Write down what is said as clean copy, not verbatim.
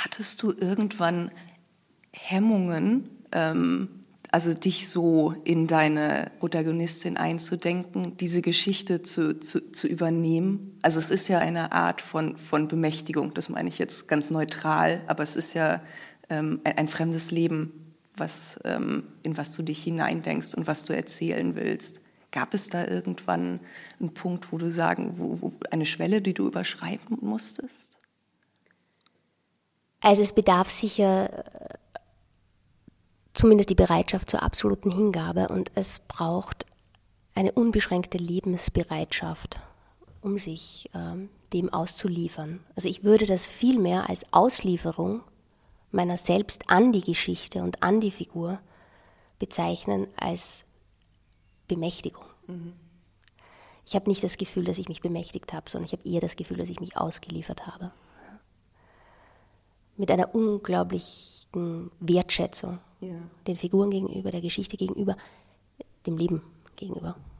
Hattest du irgendwann Hemmungen, also dich so in deine Protagonistin einzudenken, diese Geschichte zu übernehmen? Also es ist ja eine Art von Bemächtigung, das meine ich jetzt ganz neutral, aber es ist ja ein fremdes Leben, in was du dich hineindenkst und was du erzählen willst. Gab es da irgendwann einen Punkt, wo du wo eine Schwelle, die du überschreiten musstest? Also es bedarf sicher zumindest die Bereitschaft zur absoluten Hingabe und es braucht eine unbeschränkte Lebensbereitschaft, um sich dem auszuliefern. Also ich würde das viel mehr als Auslieferung meiner selbst an die Geschichte und an die Figur bezeichnen als Bemächtigung. Mhm. Ich habe nicht das Gefühl, dass ich mich bemächtigt habe, sondern ich habe eher das Gefühl, dass ich mich ausgeliefert habe. Mit einer unglaublichen Wertschätzung den Figuren gegenüber, der Geschichte gegenüber, dem Leben gegenüber.